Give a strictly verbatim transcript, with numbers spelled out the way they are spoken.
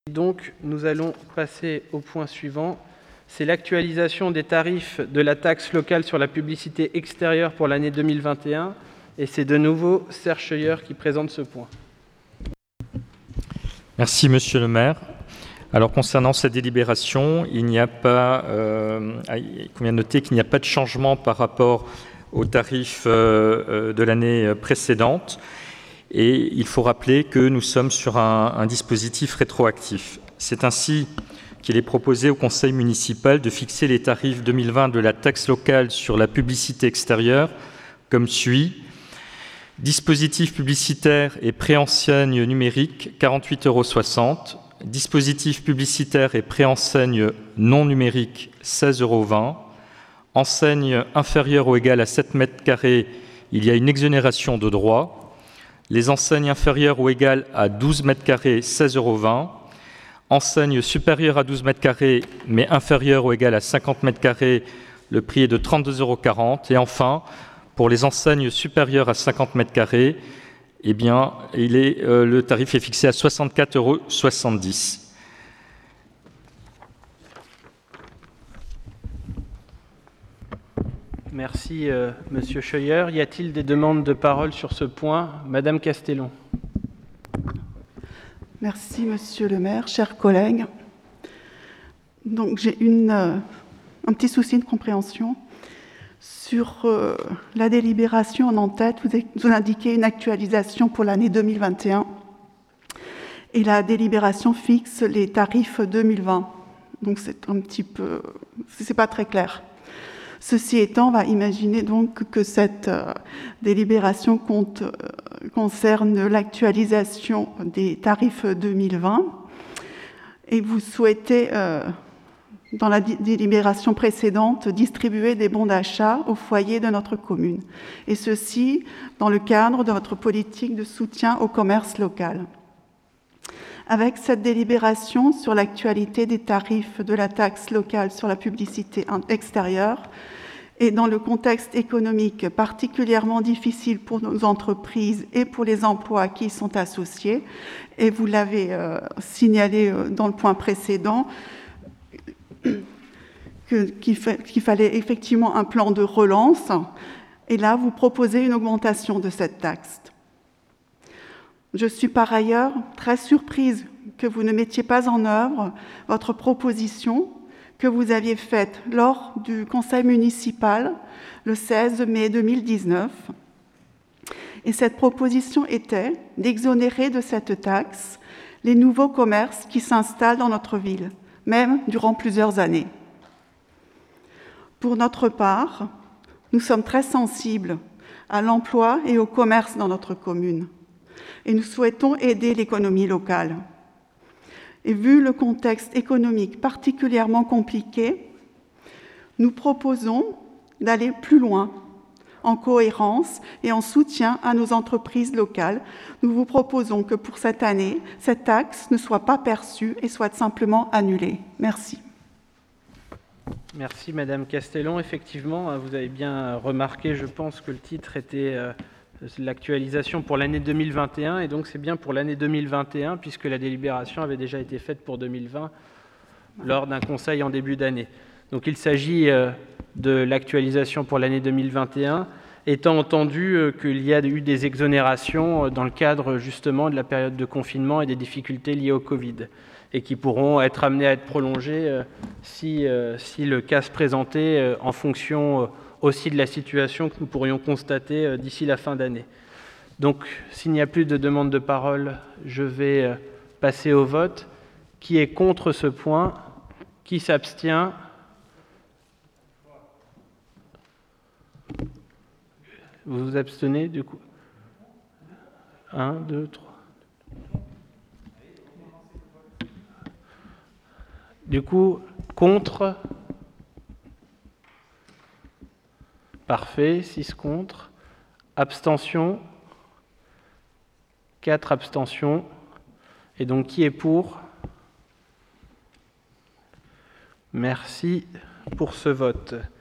Donc, nous allons passer au point suivant. C'est l'actualisation des tarifs de la taxe locale sur la publicité extérieure pour l'année deux mille vingt et un. Et c'est de nouveau Serge Scheuer qui présente ce point. Merci, Monsieur le maire. Alors, concernant cette délibération, il n'y a pas, euh, il convient de noter qu'il n'y a pas de changement par rapport aux tarifs euh, de l'année précédente. Et il faut rappeler que nous sommes sur un, un dispositif rétroactif. C'est ainsi qu'il est proposé au conseil municipal de fixer les tarifs deux mille vingt de la taxe locale sur la publicité extérieure comme suit. Dispositif publicitaire et préenseigne numérique, quarante-huit euros soixante. Dispositif publicitaire et préenseigne non numérique, seize euros vingt. Enseigne inférieure ou égale à sept mètres carrés, il y a une exonération de droits. Les enseignes inférieures ou égales à douze mètres carrés, seize euros vingt. Enseignes supérieures à douze mètres carrés, mais inférieures ou égales à cinquante mètres carrés, le prix est de trente-deux euros quarante. Et enfin, pour les enseignes supérieures à cinquante mètres carrés, eh bien, il est, euh, le tarif est fixé à soixante-quatre euros soixante-dix. Merci, euh, Monsieur Scheuer. Y a-t-il des demandes de parole sur ce point? Madame Castellon. Merci, Monsieur le maire, chers collègues. Donc, j'ai une, euh, un petit souci de compréhension. Sur euh, la délibération en tête, vous, vous indiquez une actualisation pour l'année deux mille vingt et un. Et la délibération fixe les tarifs deux mille vingt. Donc, c'est un petit peu... c'est pas très clair. Ceci étant, on va imaginer donc que cette euh, délibération compte, euh, concerne l'actualisation des tarifs deux mille vingt et vous souhaitez, euh, dans la délibération précédente, distribuer des bons d'achat aux foyers de notre commune, et ceci dans le cadre de votre politique de soutien au commerce local. Avec cette délibération sur l'actualité des tarifs de la taxe locale sur la publicité extérieure et dans le contexte économique particulièrement difficile pour nos entreprises et pour les emplois qui y sont associés, et vous l'avez euh, signalé euh, dans le point précédent, que, qu'il, fa- qu'il fallait effectivement un plan de relance, et là vous proposez une augmentation de cette taxe. Je suis par ailleurs très surprise que vous ne mettiez pas en œuvre votre proposition que vous aviez faite lors du conseil municipal le seize mai deux mille dix-neuf. Et cette proposition était d'exonérer de cette taxe les nouveaux commerces qui s'installent dans notre ville, même durant plusieurs années. Pour notre part, nous sommes très sensibles à l'emploi et au commerce dans notre commune. Et nous souhaitons aider l'économie locale. Et vu le contexte économique particulièrement compliqué, nous proposons d'aller plus loin, en cohérence et en soutien à nos entreprises locales. Nous vous proposons que pour cette année, cette taxe ne soit pas perçue et soit simplement annulée. Merci. Merci, Madame Castellon. Effectivement, vous avez bien remarqué, je pense, que le titre était... Euh, l'actualisation pour l'année deux mille vingt et un, et donc c'est bien pour l'année deux mille vingt et un, puisque la délibération avait déjà été faite pour deux mille vingt lors d'un conseil en début d'année. Donc il s'agit de l'actualisation pour l'année deux mille vingt et un, étant entendu qu'il y a eu des exonérations dans le cadre justement de la période de confinement et des difficultés liées au Covid, et qui pourront être amenées à être prolongées si, si le cas se présentait en fonction aussi de la situation que nous pourrions constater d'ici la fin d'année. Donc, s'il n'y a plus de demande de parole, je vais passer au vote. Qui est contre ce point? Qui s'abstient? Vous vous abstenez, du coup? Un, deux, trois. Du coup, contre? Parfait, six contre. Abstention, quatre abstentions. Et donc, qui est pour? Merci pour ce vote.